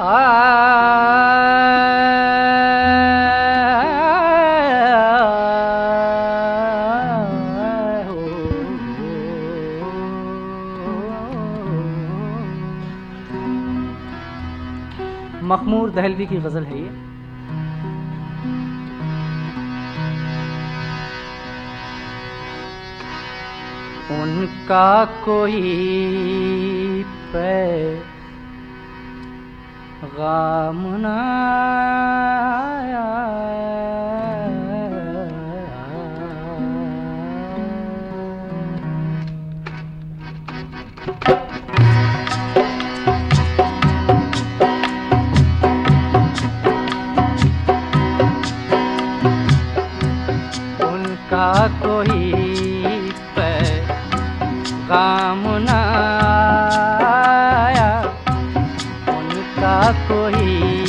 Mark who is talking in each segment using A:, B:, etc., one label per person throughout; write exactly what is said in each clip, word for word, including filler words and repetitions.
A: मखमूर दहलवी की गजल है ये। उनका कोई पैगाम न आया, उनका कोई पैगाम न आया, उनका कोई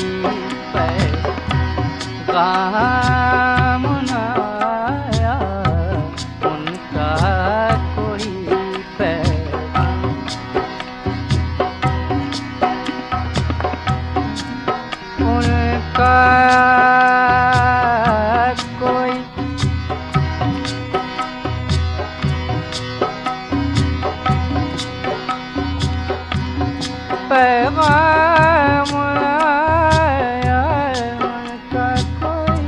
A: पैगाम न आया, उनका कोई पैगाम। उनका कोई पैगाम आया, उनका कोई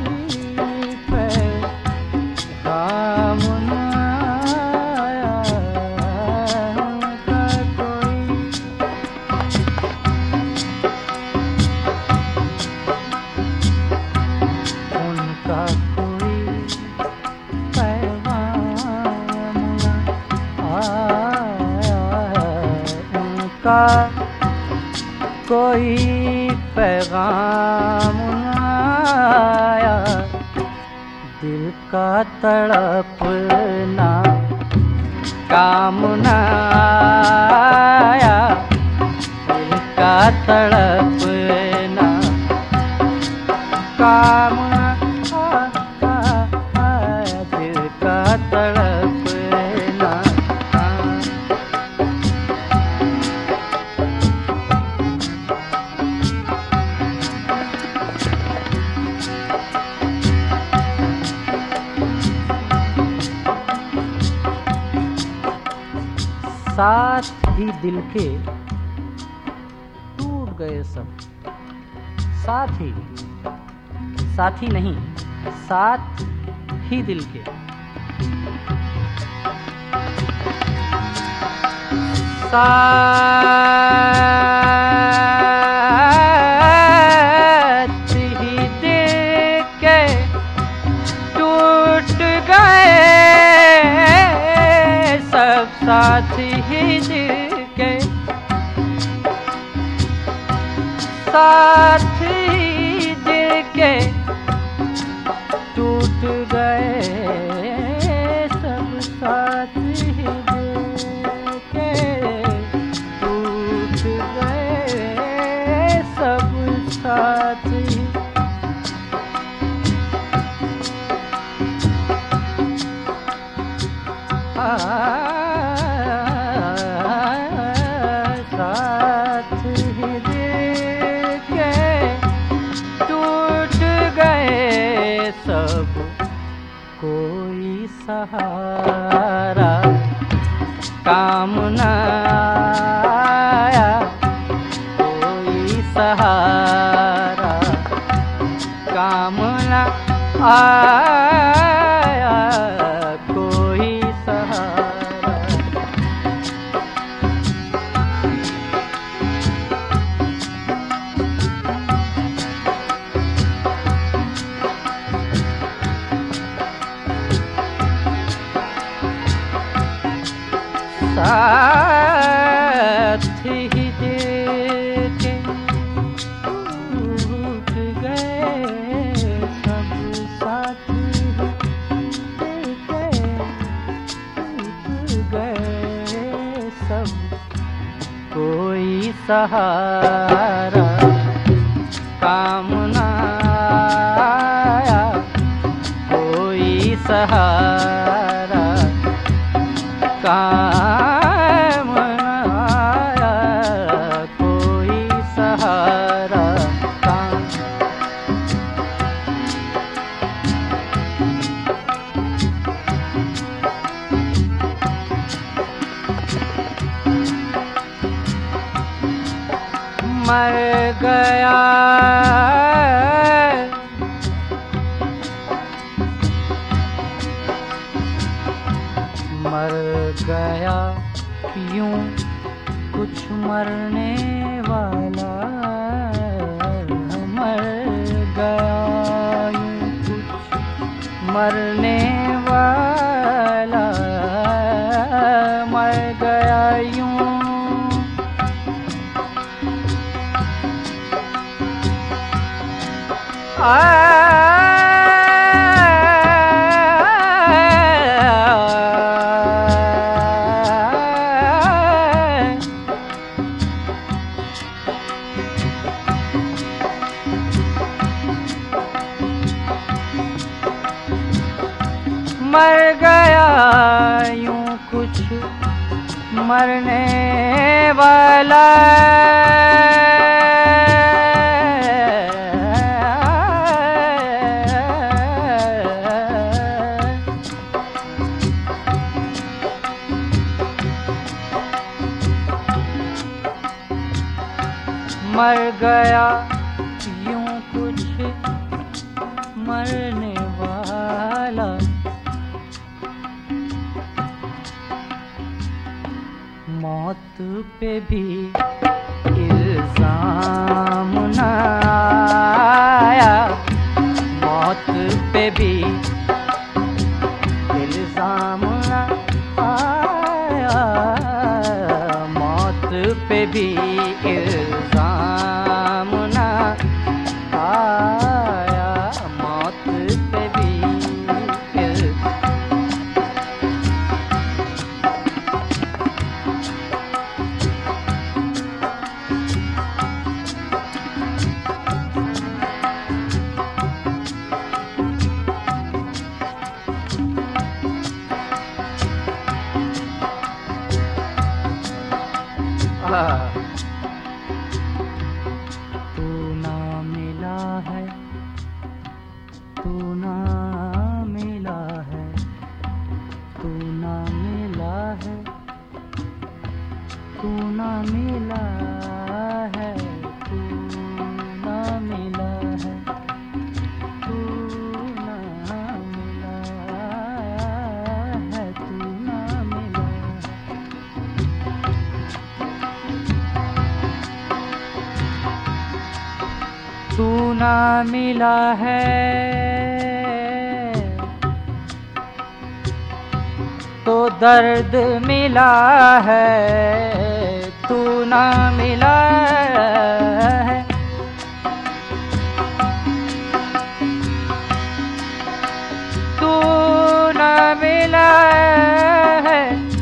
A: पैगाम आया, उनका कोई। उनका कोई पैगाम आया, उनका कोई पैगाम आया, दिल का तड़पना काम न आया, दिल का तड़पना काम न आया, दिल का तड़पना। साथ ही दिल के टूट गए सब, साथ ही, साथी नहीं, साथ ही दिल के। साथ ही दिल के टूट गए सब, साथ ही दिल के, साथ ही दिल के टूट गए सब, साथ ही दिल के टूट गए सब, साथ ही। साथ ही दिल के टूट गए सब, कोई सहारा काम न आया, कोई सहारा काम न आया, कोई सहारा। साथ ही दिल के टूट गए सब, साथ ही दिल के टूट गए सब, कोई सहारा काम न आया, कोई सहारा काम न आया, कोई सहारा। मर गया मर गया यूं कुछ मरने वाला मर गया यूं कुछ मरने वाला मर गया यूं आ मर गया यूं कुछ मरने वाला मर गया यूं कुछ मरने वाला मौत पे भी इल्जाम न आया मौत पे भी इल्जाम न आया मौत पे भी इल्जाम न आया मौत पे भी तू ना मिला है तू ना मिला है तू ना मिला है तू ना मिला है तू ना मिला है तू ना मिला है तू ना मिला तू ना मिला है तो दर्द मिला है तू ना मिला है तू ना मिला है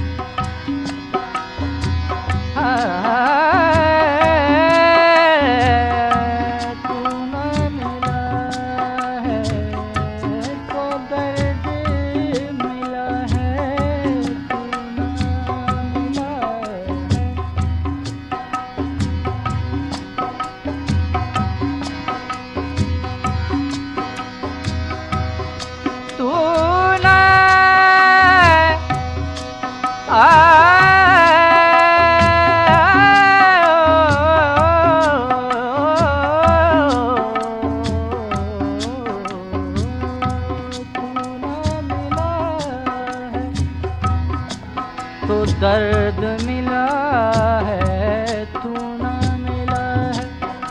A: तो दर्द मिला है तू ना मिला है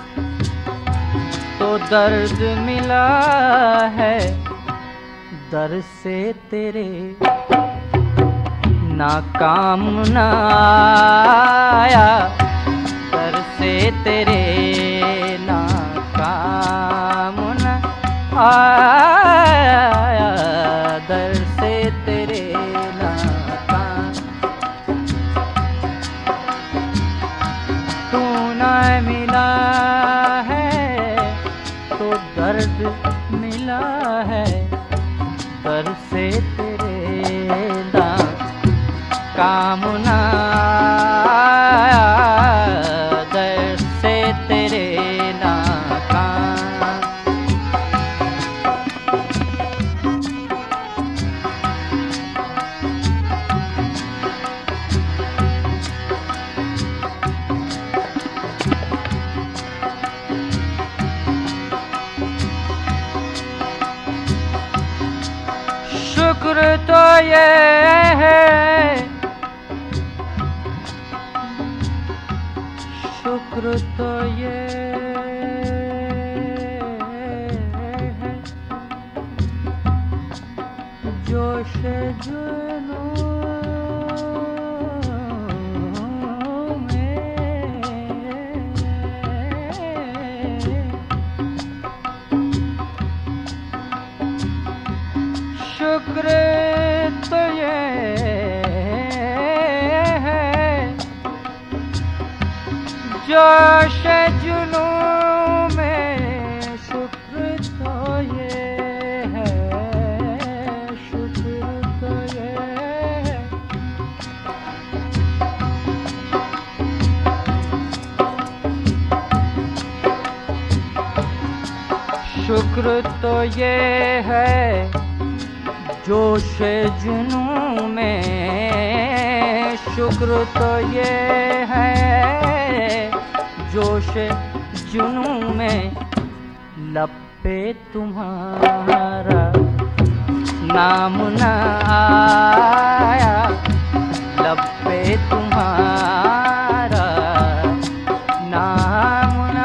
A: तो दर्द मिला है दर से तेरे नाकाम ना आया दर से तेरे नाकाम ना आया दर से तेरे नाकाम तू ना मिला है तो दर्द मिला है दर से तेरे नाकाम ना आया दर से तेरे नाकाम शुक्र तो ये है, शुक्र तो ये है, जोश जुनून शुक्र तो ये है, जोश जुनू में शुक्र तो ये है, शुक्र तो ये है। शुक्र तो ये है, जोश जुनू में शुक्र तो ये है, जोश जुनू में लब पे तुम्हारा नाम न आया, लब पे तुम्हारा नाम न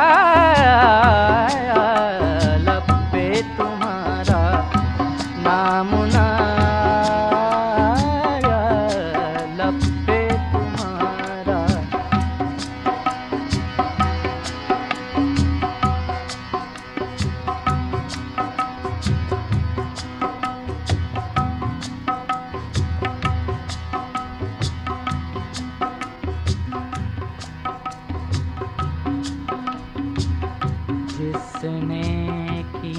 A: आया, लब पे तुम्हारा नाम न आया, लब पे तुम्हारा। जिसने की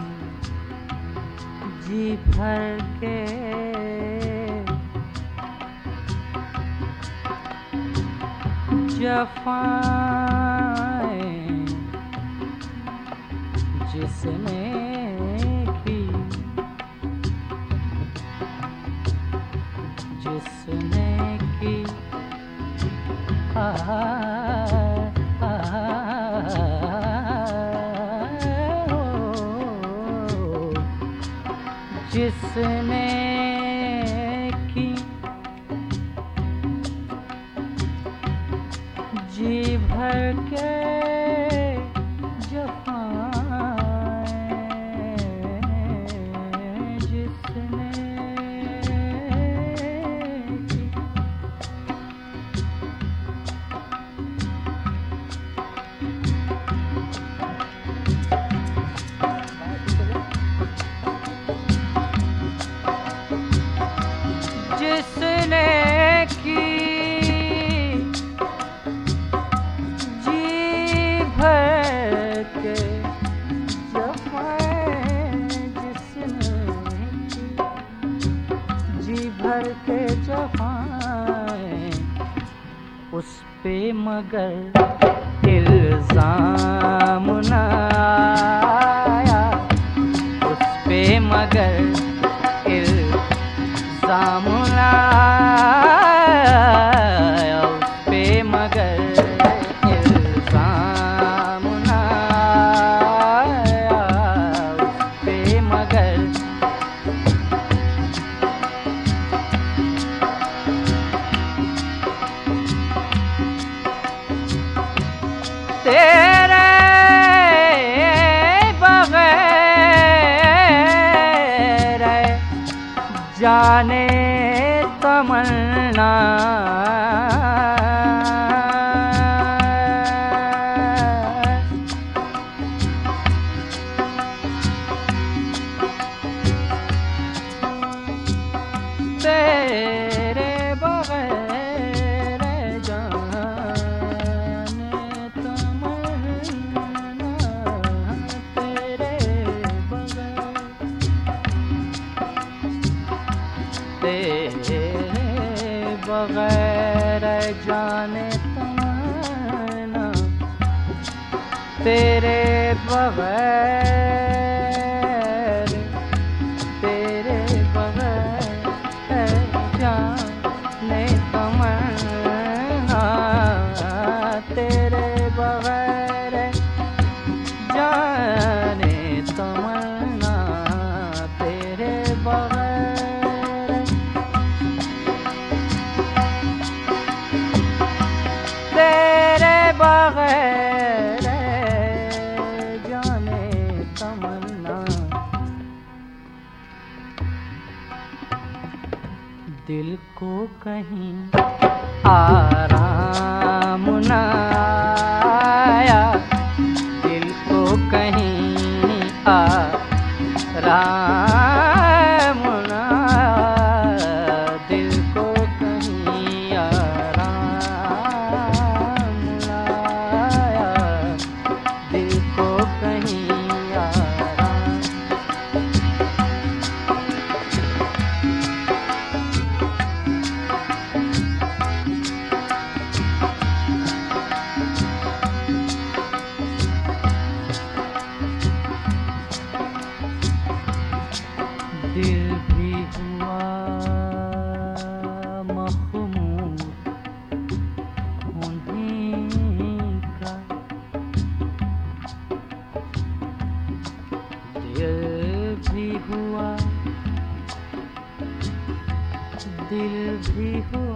A: जी भर के जफाएं, जिसने की जिसने की आ, आ, जिसने की जी भर के जफाएं, जिसने की जिसने की जी भर के जफाएं, जिसने की जी भर के जफाएं, उस पे मगर इल्जाम न आया, उस पे मगर इल्जाम न आया, उस पे मगर इल्जाम न आया, उस पे मगर तेरे जाने तमन्ना, तेरे बगैर जाने तमन्ना, तेरे बगैर तेरे बगैर जाने तमन्ना, तेरे बगैर तेरे बगैर जाने तमन्ना, तेरे बगैर जाने तमन्ना, तेरे बगैर दिल को कहीं आराम न आया, दिल को कहीं आराम न आया, दिल को कहीं आराम न आया, दिल को कहीं दिल भी हुआ मखमूर उन्हीं का, दिल भी हुआ, दिल भी हुआ